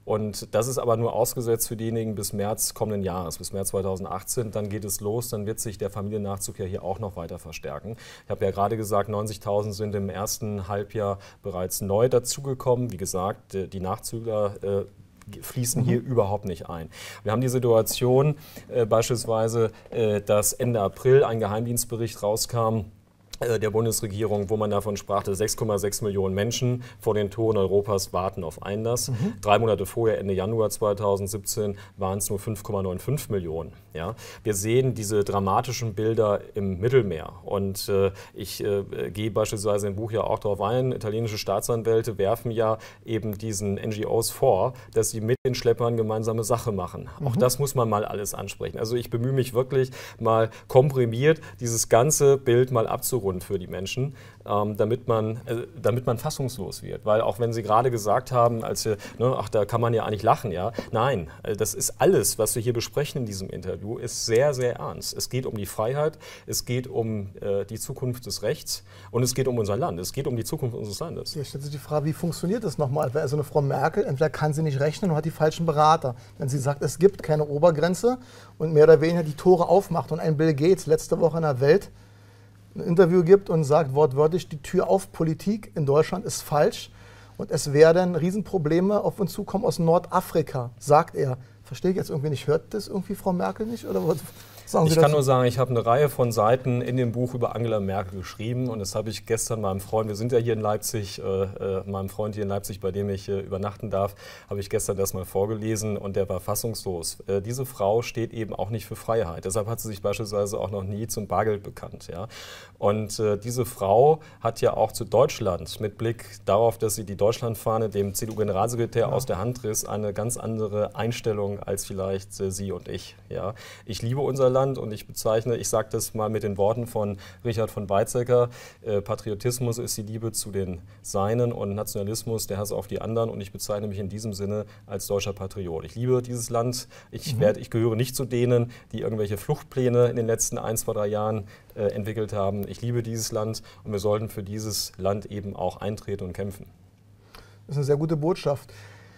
Und das ist aber nur ausgesetzt für diejenigen bis März kommenden Jahres, bis März 2018. Dann geht es los, dann wird sich der Familiennachzug ja hier auch noch weiter verstärken. Ich habe ja gerade gesagt, 90.000 sind im ersten Halbjahr bereits neu dazugekommen. Wie gesagt, die Nachzügler fließen hier überhaupt nicht ein. Wir haben die Situation beispielsweise, dass Ende April ein Geheimdienstbericht rauskam der Bundesregierung, wo man davon sprach, dass 6,6 Millionen Menschen vor den Toren Europas warten auf Einlass. 3 Monate vorher, Ende Januar 2017, waren es nur 5,95 Millionen. Ja? Wir sehen diese dramatischen Bilder im Mittelmeer. Und ich gehe beispielsweise im Buch ja auch darauf ein, italienische Staatsanwälte werfen ja eben diesen NGOs vor, dass sie mit den Schleppern gemeinsame Sache machen. Auch das muss man mal alles ansprechen. Also ich bemühe mich wirklich mal komprimiert, dieses ganze Bild mal abzurunden für die Menschen, damit man fassungslos wird. Weil auch wenn Sie gerade gesagt haben, ach, da kann man ja eigentlich lachen, ja. Nein, das ist alles, was wir hier besprechen in diesem Interview, ist sehr, sehr ernst. Es geht um die Freiheit, es geht um die Zukunft des Rechts und es geht um unser Land, es geht um die Zukunft unseres Landes. Hier stellt sich die Frage, wie funktioniert das nochmal? Also eine Frau Merkel, entweder kann sie nicht rechnen und hat die falschen Berater. Wenn sie sagt, es gibt keine Obergrenze und mehr oder weniger die Tore aufmacht und ein Bill Gates letzte Woche in der Welt ein Interview gibt und sagt wortwörtlich, die Tür auf Politik in Deutschland ist falsch und es werden Riesenprobleme auf uns zukommen aus Nordafrika, sagt er. Verstehe ich jetzt irgendwie nicht. Hört das irgendwie Frau Merkel nicht? Oder was sagen Sie ich dazu? kann nur sagen, ich habe eine Reihe von Seiten in dem Buch über Angela Merkel geschrieben und das habe ich gestern meinem Freund, wir sind ja hier in Leipzig, meinem Freund hier in Leipzig, bei dem ich übernachten darf, habe ich gestern das mal vorgelesen und der war fassungslos. Diese Frau steht eben auch nicht für Freiheit. Deshalb hat sie sich beispielsweise auch noch nie zum Bargeld bekannt. Ja? Und diese Frau hat ja auch zu Deutschland mit Blick darauf, dass sie die Deutschlandfahne dem CDU-Generalsekretär aus der Hand riss, eine ganz andere Einstellung als vielleicht Sie und ich. Ja? Ich liebe unser Land und ich sage das mal mit den Worten von Richard von Weizsäcker, Patriotismus ist die Liebe zu den Seinen und Nationalismus der Hass auf die anderen und ich bezeichne mich in diesem Sinne als deutscher Patriot. Ich liebe dieses Land, ich gehöre nicht zu denen, die irgendwelche Fluchtpläne in den letzten 1, 2, 3 Jahren entwickelt haben. Ich liebe dieses Land und wir sollten für dieses Land eben auch eintreten und kämpfen. Das ist eine sehr gute Botschaft.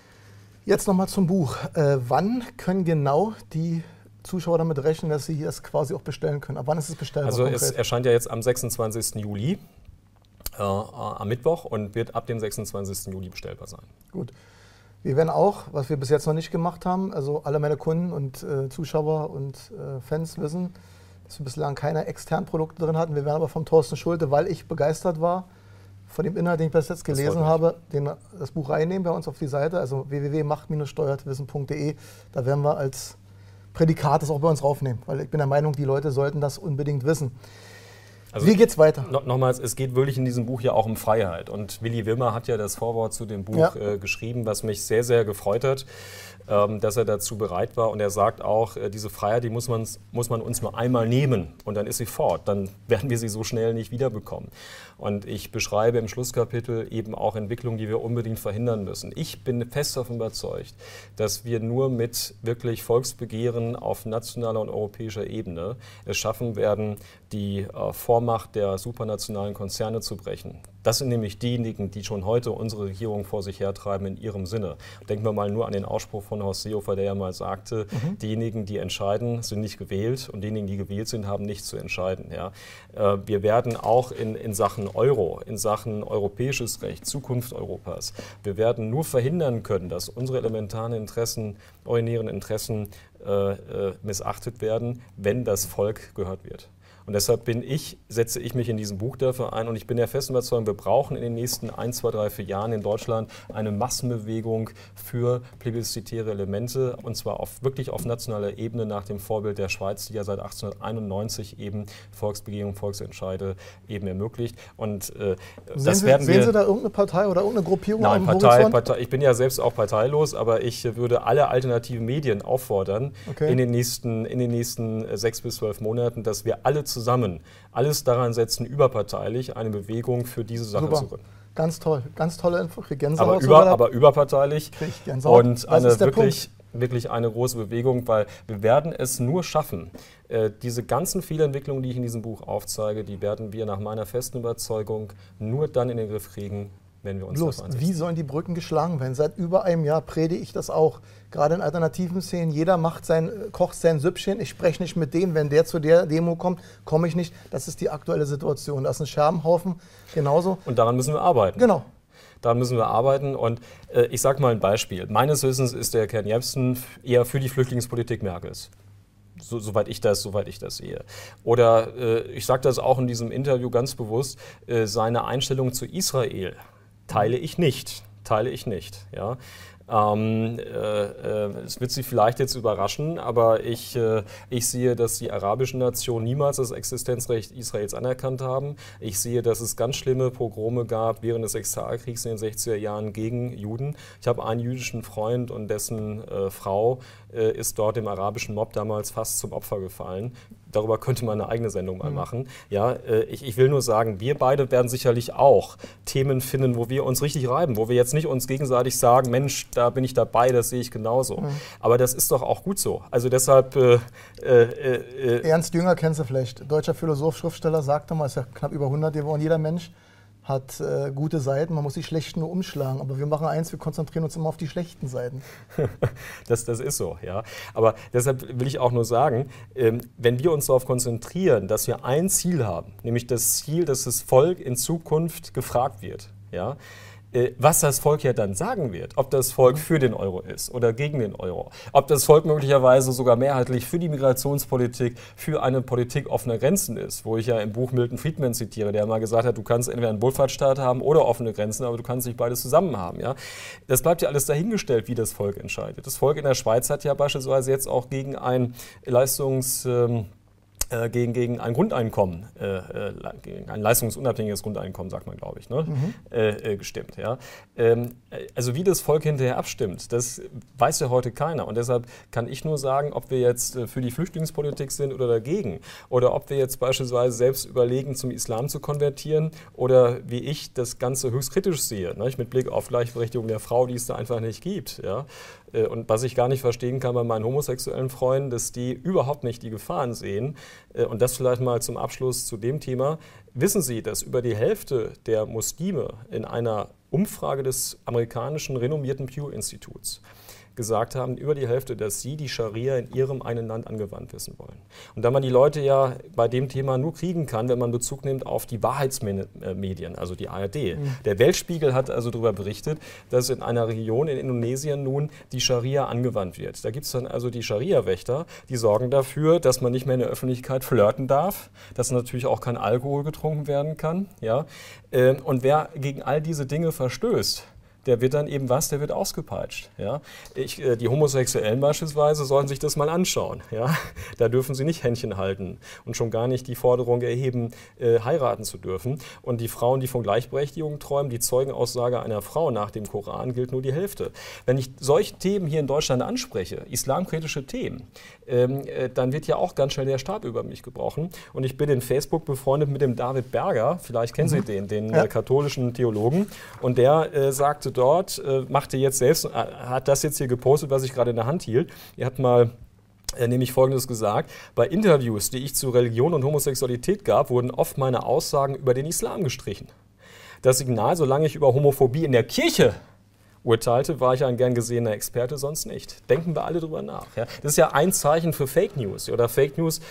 Jetzt nochmal zum Buch. Wann können genau die Zuschauer damit rechnen, dass sie es quasi auch bestellen können? Ab wann ist es bestellbar? Also es erscheint ja jetzt am 26. Juli, am Mittwoch und wird ab dem 26. Juli bestellbar sein. Gut. Wir werden auch, was wir bis jetzt noch nicht gemacht haben, also alle meine Kunden und Zuschauer und Fans wissen, dass wir bislang keine externen Produkte drin hatten. Wir werden aber vom Thorsten Schulte, weil ich begeistert war, von dem Inhalt, den ich bis jetzt gelesen habe, das Buch reinnehmen bei uns auf die Seite, also www.macht-steuertwissen.de. Da werden wir als Prädikat das auch bei uns raufnehmen, weil ich bin der Meinung, die Leute sollten das unbedingt wissen. Also wie geht's weiter? Nochmals, es geht wirklich in diesem Buch ja auch um Freiheit. Und Willi Wimmer hat ja das Vorwort zu dem Buch geschrieben, was mich sehr, sehr gefreut hat, dass er dazu bereit war. Und er sagt auch, diese Freiheit, die muss man uns nur einmal nehmen und dann ist sie fort. Dann werden wir sie so schnell nicht wiederbekommen. Und ich beschreibe im Schlusskapitel eben auch Entwicklungen, die wir unbedingt verhindern müssen. Ich bin fest davon überzeugt, dass wir nur mit wirklich Volksbegehren auf nationaler und europäischer Ebene es schaffen werden, die Vormacht der supranationalen Konzerne zu brechen. Das sind nämlich diejenigen, die schon heute unsere Regierung vor sich hertreiben in ihrem Sinne. Denken wir mal nur an den Ausspruch von Horst Seehofer, der ja mal sagte, diejenigen, die entscheiden, sind nicht gewählt und diejenigen, die gewählt sind, haben nichts zu entscheiden. Ja. Wir werden auch in Sachen Euro, in Sachen europäisches Recht, Zukunft Europas, wir werden nur verhindern können, dass unsere elementaren Interessen, originären Interessen missachtet werden, wenn das Volk gehört wird. Und deshalb setze ich mich in diesem Buch dafür ein und ich bin der festen Überzeugung, wir brauchen in den nächsten 1, 2, 3, 4 Jahren in Deutschland eine Massenbewegung für plebiszitäre Elemente und zwar wirklich auf nationaler Ebene nach dem Vorbild der Schweiz, die ja seit 1891 eben Volksbegegnungen, Volksentscheide eben ermöglicht. Und sehen Sie da irgendeine Partei oder irgendeine Gruppierung? Nein, Partei, ich bin ja selbst auch parteilos, aber ich würde alle alternativen Medien auffordern, in den nächsten 6 bis 12 Monaten, dass wir alle zusammen alles daran setzen, überparteilich eine Bewegung für diese Sache zu gründen. Ganz toll, ganz tolle Info. Gänsehaut aber überparteilich und wirklich eine große Bewegung, weil wir werden es nur schaffen, diese ganzen Fehlentwicklungen, die ich in diesem Buch aufzeige, die werden wir nach meiner festen Überzeugung nur dann in den Griff kriegen, wenn wir uns bloß, wie sollen die Brücken geschlagen werden? Seit über einem Jahr predige ich das auch. Gerade in alternativen Szenen, jeder kocht sein Süppchen. Ich spreche nicht mit dem, wenn der zu der Demo kommt, komme ich nicht. Das ist die aktuelle Situation. Das ist ein Scherbenhaufen, genauso. Und daran müssen wir arbeiten. Genau. Daran müssen wir arbeiten. Und ich sage mal ein Beispiel. Meines Wissens ist der Ken Jebsen eher für die Flüchtlingspolitik Merkels. Soweit ich das sehe. Oder ich sage das auch in diesem Interview ganz bewusst, seine Einstellung zu Israel teile ich nicht. Ja. Es wird Sie vielleicht jetzt überraschen, aber ich sehe, dass die arabischen Nationen niemals das Existenzrecht Israels anerkannt haben. Ich sehe, dass es ganz schlimme Pogrome gab während des Sechstagekriegs in den 60er Jahren gegen Juden. Ich habe einen jüdischen Freund und dessen Frau ist dort dem arabischen Mob damals fast zum Opfer gefallen. Darüber könnte man eine eigene Sendung mal machen. Ja, ich will nur sagen, wir beide werden sicherlich auch Themen finden, wo wir uns richtig reiben, wo wir jetzt nicht uns gegenseitig sagen, Mensch, da bin ich dabei, das sehe ich genauso. Aber das ist doch auch gut so. Also deshalb... Ernst Jünger kennst du vielleicht. Deutscher Philosoph, Schriftsteller, sagte mal, ist ja knapp über 100 geworden, jeder Mensch hat gute Seiten, man muss die schlechten nur umschlagen. Aber wir machen eins, wir konzentrieren uns immer auf die schlechten Seiten. Das ist so, ja. Aber deshalb will ich auch nur sagen, wenn wir uns darauf konzentrieren, dass wir ein Ziel haben, nämlich das Ziel, dass das Volk in Zukunft gefragt wird, ja, was das Volk ja dann sagen wird, ob das Volk für den Euro ist oder gegen den Euro, ob das Volk möglicherweise sogar mehrheitlich für die Migrationspolitik, für eine Politik offener Grenzen ist, wo ich ja im Buch Milton Friedman zitiere, der mal gesagt hat, du kannst entweder einen Wohlfahrtsstaat haben oder offene Grenzen, aber du kannst nicht beides zusammen haben. Ja? Das bleibt ja alles dahingestellt, wie das Volk entscheidet. Das Volk in der Schweiz hat ja beispielsweise jetzt auch gegen ein gegen ein Grundeinkommen, gegen ein leistungsunabhängiges Grundeinkommen, sagt man, glaube ich, ne? Gestimmt. Ja? Also wie das Volk hinterher abstimmt, das weiß ja heute keiner. Und deshalb kann ich nur sagen, ob wir jetzt für die Flüchtlingspolitik sind oder dagegen. Oder ob wir jetzt beispielsweise selbst überlegen, zum Islam zu konvertieren oder wie ich das Ganze höchst kritisch sehe, ne? Mit Blick auf Gleichberechtigung der Frau, die es da einfach nicht gibt. Ja? Und was ich gar nicht verstehen kann bei meinen homosexuellen Freunden, dass die überhaupt nicht die Gefahren sehen. Und das vielleicht mal zum Abschluss zu dem Thema. Wissen Sie, dass über die Hälfte der Muslime in einer Umfrage des amerikanischen renommierten Pew-Instituts gesagt haben, über die Hälfte, dass sie die Scharia in ihrem einen Land angewandt wissen wollen. Und da man die Leute ja bei dem Thema nur kriegen kann, wenn man Bezug nimmt auf die Wahrheitsmedien, also die ARD. Der Weltspiegel hat also darüber berichtet, dass in einer Region in Indonesien nun die Scharia angewandt wird. Da gibt es dann also die Scharia-Wächter, die sorgen dafür, dass man nicht mehr in der Öffentlichkeit flirten darf, dass natürlich auch kein Alkohol getrunken werden kann. Ja? Und wer gegen all diese Dinge verstößt, der wird dann eben der wird ausgepeitscht. Ja? Die Homosexuellen beispielsweise sollen sich das mal anschauen. Ja? Da dürfen sie nicht Händchen halten und schon gar nicht die Forderung erheben, heiraten zu dürfen. Und die Frauen, die von Gleichberechtigung träumen, die Zeugenaussage einer Frau nach dem Koran gilt nur die Hälfte. Wenn ich solche Themen hier in Deutschland anspreche, islamkritische Themen, dann wird ja auch ganz schnell der Stab über mich gebrochen. Und ich bin in Facebook befreundet mit dem David Berger, vielleicht kennen Sie den katholischen Theologen, und der sagte dort, machte jetzt selbst, hat das jetzt hier gepostet, was ich gerade in der Hand hielt. Er hat mal nämlich Folgendes gesagt: Bei Interviews, die ich zu Religion und Homosexualität gab, wurden oft meine Aussagen über den Islam gestrichen. Das Signal, solange ich über Homophobie in der Kirche urteilte, war ich ein gern gesehener Experte, sonst nicht. Denken wir alle drüber nach. Ja? Das ist ja ein Zeichen für Fake News. Oder Fake News,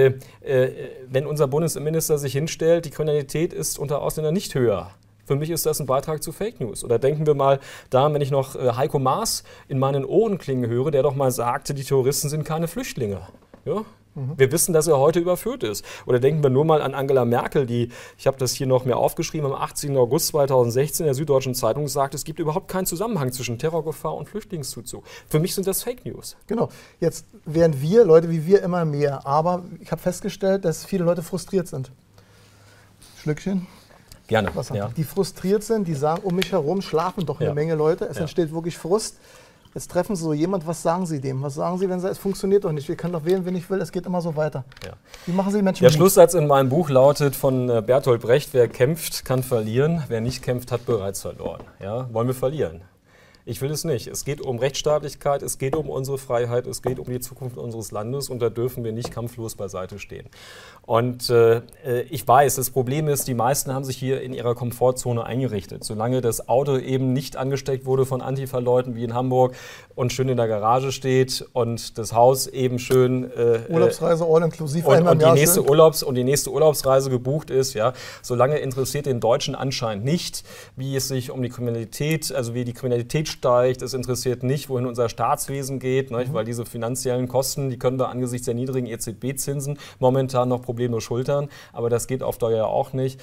wenn unser Bundesminister sich hinstellt, die Kriminalität ist unter Ausländern nicht höher. Für mich ist das ein Beitrag zu Fake News. Oder denken wir mal daran, wenn ich noch Heiko Maas in meinen Ohren klingen höre, der doch mal sagte, die Terroristen sind keine Flüchtlinge. Ja? Wir wissen, dass er heute überführt ist. Oder denken wir nur mal an Angela Merkel, die, ich habe das hier noch mehr aufgeschrieben, am 18. August 2016 in der Süddeutschen Zeitung sagt, es gibt überhaupt keinen Zusammenhang zwischen Terrorgefahr und Flüchtlingszuzug. Für mich sind das Fake News. Genau. Jetzt werden wir, Leute wie wir, immer mehr. Aber ich habe festgestellt, dass viele Leute frustriert sind. Schlückchen. Gerne. Ja. Die frustriert sind, die sagen, um mich herum schlafen doch eine Menge Leute. Es entsteht wirklich Frust. Jetzt treffen Sie so jemand, was sagen Sie dem? Was sagen Sie, wenn Sie, es funktioniert doch nicht? Wir können doch wählen, wenn ich will, es geht immer so weiter. Ja. Wie machen Sie die Menschen? Der Schlusssatz in meinem Buch lautet von Bertolt Brecht: Wer kämpft, kann verlieren. Wer nicht kämpft, hat bereits verloren. Ja? Wollen wir verlieren? Ich will es nicht. Es geht um Rechtsstaatlichkeit, es geht um unsere Freiheit, es geht um die Zukunft unseres Landes und da dürfen wir nicht kampflos beiseite stehen. Und ich weiß, das Problem ist, die meisten haben sich hier in ihrer Komfortzone eingerichtet. Solange das Auto eben nicht angesteckt wurde von Antifa-Leuten wie in Hamburg und schön in der Garage steht und das Haus eben schön Urlaubsreise all inklusiv und die nächste Urlaubsreise gebucht ist, ja, solange interessiert den Deutschen anscheinend nicht, wie es sich um die Kriminalität, also wie die Kriminalität steigt. Es interessiert nicht, wohin unser Staatswesen geht, ne, weil diese finanziellen Kosten, die können wir angesichts der niedrigen EZB-Zinsen momentan noch problemlos schultern, aber das geht auf Dauer ja auch nicht.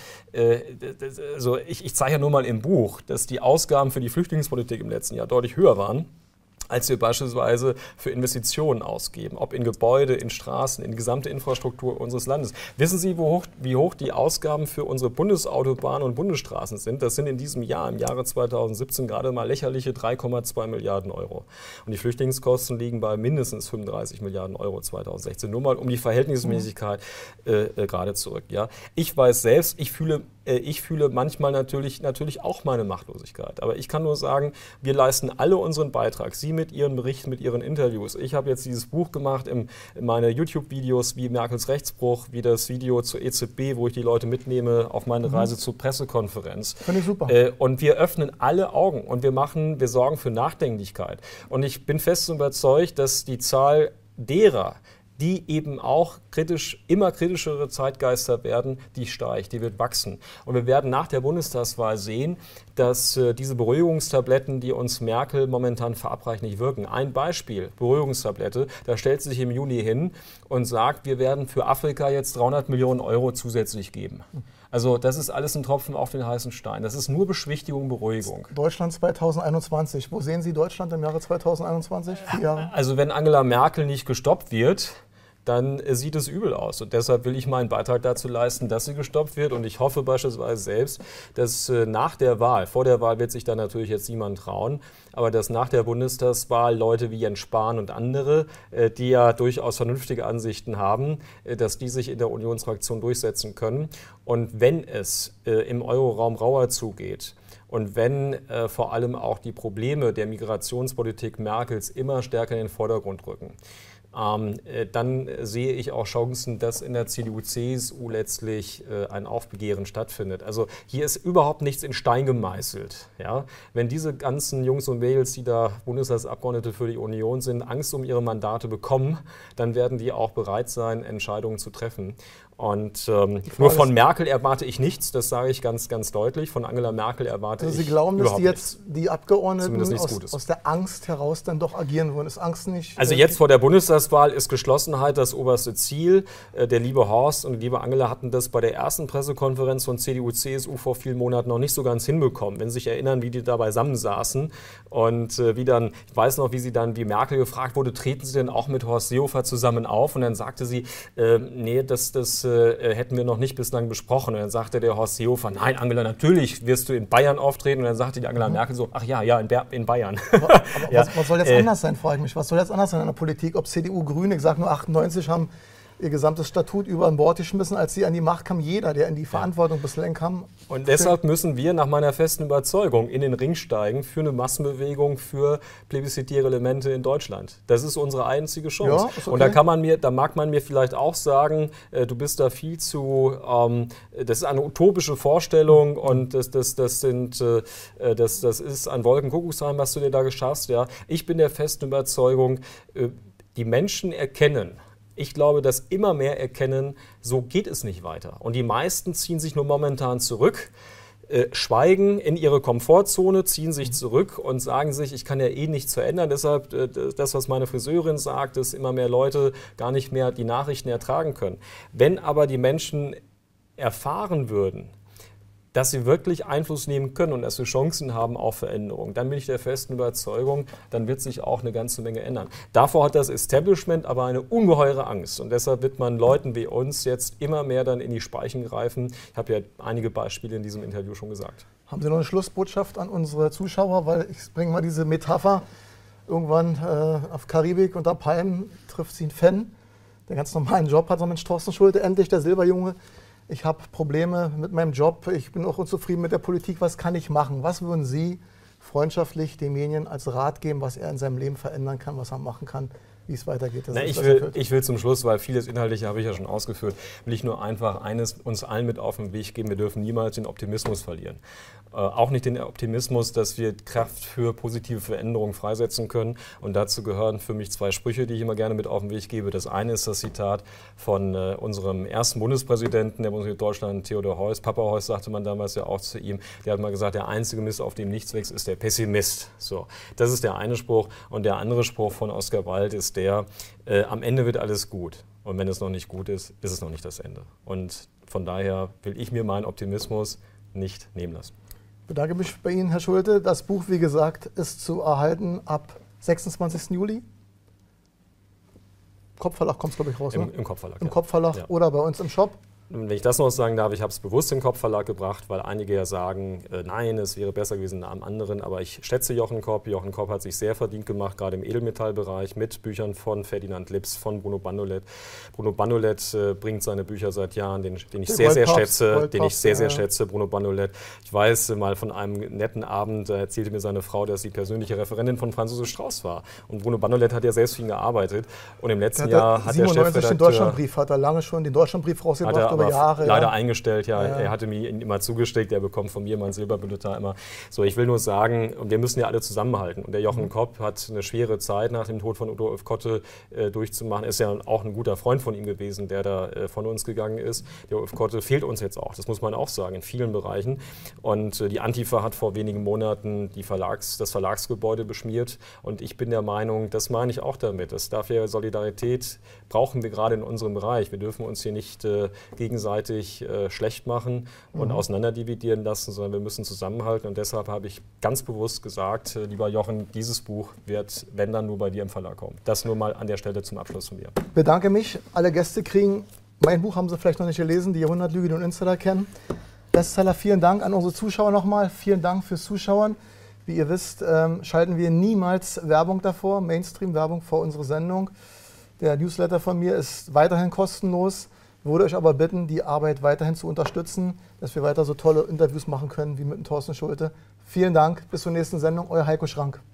Also ich zeige ja nur mal im Buch, dass die Ausgaben für die Flüchtlingspolitik im letzten Jahr deutlich höher waren, als wir beispielsweise für Investitionen ausgeben, ob in Gebäude, in Straßen, in die gesamte Infrastruktur unseres Landes. Wissen Sie, wie hoch die Ausgaben für unsere Bundesautobahnen und Bundesstraßen sind? Das sind in diesem Jahr, im Jahre 2017, gerade mal lächerliche 3,2 Milliarden Euro. Und die Flüchtlingskosten liegen bei mindestens 35 Milliarden Euro 2016. Nur mal um die Verhältnismäßigkeit gerade zurück. Ja? Ich weiß selbst, ich fühle manchmal natürlich auch meine Machtlosigkeit. Aber ich kann nur sagen, wir leisten alle unseren Beitrag. Sie mit Ihren Berichten, mit Ihren Interviews. Ich habe jetzt dieses Buch gemacht, in meine YouTube-Videos wie Merkels Rechtsbruch, wie das Video zur EZB, wo ich die Leute mitnehme auf meine Reise zur Pressekonferenz. Finde ich super. Und wir öffnen alle Augen und wir sorgen für Nachdenklichkeit. Und ich bin fest überzeugt, dass die Zahl derer, die eben auch immer kritischere Zeitgeister werden, die steigt, die wird wachsen. Und wir werden nach der Bundestagswahl sehen, dass diese Beruhigungstabletten, die uns Merkel momentan verabreicht, nicht wirken. Ein Beispiel, Beruhigungstablette, da stellt sie sich im Juni hin und sagt, wir werden für Afrika jetzt 300 Millionen Euro zusätzlich geben. Also das ist alles ein Tropfen auf den heißen Stein. Das ist nur Beschwichtigung, Beruhigung. Deutschland 2021. Wo sehen Sie Deutschland im Jahre 2021? 4 Jahre? Also wenn Angela Merkel nicht gestoppt wird, dann sieht es übel aus. Und deshalb will ich meinen Beitrag dazu leisten, dass sie gestoppt wird. Und ich hoffe beispielsweise selbst, dass nach der Wahl, vor der Wahl wird sich da natürlich jetzt niemand trauen, aber dass nach der Bundestagswahl Leute wie Jens Spahn und andere, die ja durchaus vernünftige Ansichten haben, dass die sich in der Unionsfraktion durchsetzen können. Und wenn es im Euroraum rauer zugeht, und wenn vor allem auch die Probleme der Migrationspolitik Merkels immer stärker in den Vordergrund rücken, dann sehe ich auch Chancen, dass in der CDU, CSU letztlich ein Aufbegehren stattfindet. Also hier ist überhaupt nichts in Stein gemeißelt. Ja? Wenn diese ganzen Jungs und Mädels, die da Bundestagsabgeordnete für die Union sind, Angst um ihre Mandate bekommen, dann werden die auch bereit sein, Entscheidungen zu treffen. Und nur von Merkel erwarte ich nichts, das sage ich ganz, ganz deutlich. Von Angela Merkel erwarte ich überhaupt nichts. Sie glauben, dass jetzt die Abgeordneten aus der Angst heraus dann doch agieren wollen? Ist Angst nicht? Also jetzt vor der Bundestagswahl ist Geschlossenheit das oberste Ziel. Der liebe Horst und die liebe Angela hatten das bei der ersten Pressekonferenz von CDU, CSU vor vielen Monaten noch nicht so ganz hinbekommen. Wenn Sie sich erinnern, wie die da beisammen saßen und wie Merkel gefragt wurde, treten Sie denn auch mit Horst Seehofer zusammen auf? Und dann sagte sie, nee, das hätten wir noch nicht bislang besprochen. Und dann sagte der Horst Seehofer, nein, Angela, natürlich wirst du in Bayern auftreten. Und dann sagte die Angela Merkel so, ach ja, in Bayern. Aber ja. Was soll jetzt anders sein, frage ich mich. Was soll jetzt anders sein in der Politik? Ob CDU, Grüne, ich sage nur 98, haben ihr gesamtes Statut über Bord geschmissen. Als sie an die Macht kam, jeder, der in die Verantwortung bislang kam. Und deshalb müssen wir nach meiner festen Überzeugung in den Ring steigen für eine Massenbewegung, für plebiszitäre Elemente in Deutschland. Das ist unsere einzige Chance. Ja, ist okay. Und da mag man mir vielleicht auch sagen, du bist da viel zu, das ist eine utopische Vorstellung und das ist ein Wolkenkuckucksheim, was du dir da geschaffst. Ja. Ich bin der festen Überzeugung, die Menschen erkennen, ich glaube, dass immer mehr erkennen, so geht es nicht weiter. Und die meisten ziehen sich nur momentan zurück, schweigen in ihre Komfortzone, ziehen sich zurück und sagen sich, ich kann ja eh nichts verändern. Deshalb, das, was meine Friseurin sagt, dass immer mehr Leute gar nicht mehr die Nachrichten ertragen können. Wenn aber die Menschen erfahren würden, dass sie wirklich Einfluss nehmen können und dass wir Chancen haben auf Veränderung, dann bin ich der festen Überzeugung, dann wird sich auch eine ganze Menge ändern. Davor hat das Establishment aber eine ungeheure Angst und deshalb wird man Leuten wie uns jetzt immer mehr dann in die Speichen greifen. Ich habe ja einige Beispiele in diesem Interview schon gesagt. Haben Sie noch eine Schlussbotschaft an unsere Zuschauer? Weil ich bringe mal diese Metapher, irgendwann auf Karibik unter Palmen trifft sie einen Fan, der ganz normalen Job hat, so Mensch, Thorsten Schulte, endlich der Silberjunge. Ich habe Probleme mit meinem Job, ich bin auch unzufrieden mit der Politik, was kann ich machen? Was würden Sie freundschaftlich demjenigen als Rat geben, was er in seinem Leben verändern kann, was er machen kann, wie es weitergeht. Ich will zum Schluss, weil vieles Inhaltliche habe ich ja schon ausgeführt, will ich nur einfach eines uns allen mit auf den Weg geben: Wir dürfen niemals den Optimismus verlieren. Auch nicht den Optimismus, dass wir Kraft für positive Veränderungen freisetzen können. Und dazu gehören für mich 2 Sprüche, die ich immer gerne mit auf den Weg gebe. Das eine ist das Zitat von unserem ersten Bundespräsidenten der Bundesrepublik Deutschland, Theodor Heuss. Papa Heuss sagte man damals ja auch zu ihm. Der hat mal gesagt, der einzige Mist, auf dem nichts wächst, ist der Pessimist. So, das ist der eine Spruch. Und der andere Spruch von Oskar Wilde ist der: Am Ende wird alles gut. Und wenn es noch nicht gut ist, ist es noch nicht das Ende. Und von daher will ich mir meinen Optimismus nicht nehmen lassen. Ich bedanke mich bei Ihnen, Herr Schulte. Das Buch, wie gesagt, ist zu erhalten ab 26. Juli. Kopfverlag kommt es, glaube ich, raus, Im Kopfverlag. Im Kopfverlag, ja. Oder bei uns im Shop. Wenn ich das noch sagen darf, ich habe es bewusst in den Kopfverlag gebracht, weil einige ja sagen, nein, es wäre besser gewesen am anderen. Aber ich schätze Jochen Kopp. Jochen Kopp hat sich sehr verdient gemacht, gerade im Edelmetallbereich, mit Büchern von Ferdinand Lips, von Bruno Bandolet. Bruno Bandolet bringt seine Bücher seit Jahren, den ich sehr schätze, Bruno Bandolet. Ich weiß mal von einem netten Abend, da erzählte mir seine Frau, dass sie persönliche Referentin von Franz Josef Strauß war. Und Bruno Bandolet hat ja selbst für ihn gearbeitet. Und im letzten Jahr hat der Chefredakteur... Den Deutschlandbrief hat er lange schon, den Deutschlandbrief rausgebracht. Über Jahre, leider eingestellt, ja. Er hatte mir ihn immer zugesteckt, er bekommt von mir mein Silberbulletin immer. So, ich will nur sagen, wir müssen ja alle zusammenhalten. Und der Jochen Kopp hat eine schwere Zeit nach dem Tod von Udo Ulfkotte durchzumachen. Ist ja auch ein guter Freund von ihm gewesen, der da von uns gegangen ist. Der Ulfkotte fehlt uns jetzt auch, das muss man auch sagen, in vielen Bereichen. Und die Antifa hat vor wenigen Monaten das Verlagsgebäude beschmiert. Und ich bin der Meinung, das meine ich auch damit. Das darf ja Solidarität, brauchen wir gerade in unserem Bereich. Wir dürfen uns hier nicht gegenseitig schlecht machen und auseinanderdividieren lassen, sondern wir müssen zusammenhalten. Und deshalb habe ich ganz bewusst gesagt, lieber Jochen, dieses Buch wird, wenn dann, nur bei dir im Verlag kommen. Das nur mal an der Stelle zum Abschluss von mir. Ich bedanke mich. Alle Gäste kriegen mein Buch, haben Sie vielleicht noch nicht gelesen, die Jahrhundertlüge, die Insider kennen. Bestseller, vielen Dank an unsere Zuschauer nochmal. Vielen Dank fürs Zuschauen. Wie ihr wisst, schalten wir niemals Werbung davor, Mainstream-Werbung vor unsere Sendung. Der Newsletter von mir ist weiterhin kostenlos. Ich würde euch aber bitten, die Arbeit weiterhin zu unterstützen, dass wir weiter so tolle Interviews machen können wie mit dem Thorsten Schulte. Vielen Dank, bis zur nächsten Sendung, euer Heiko Schrank.